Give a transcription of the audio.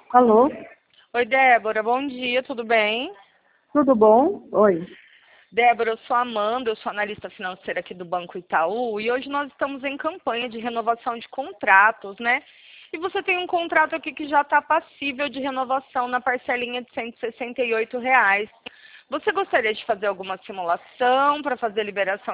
Alô, Oi, Débora, bom dia, tudo bem? tudo bom? Oi. Débora, eu sou a Amanda, eu sou analista financeira aqui do Banco Itaú e hoje nós estamos em campanha de renovação de contratos, né? E você tem um contrato aqui que já está passível de renovação na parcelinha de R$ 168. Você gostaria de fazer alguma simulação para fazer liberação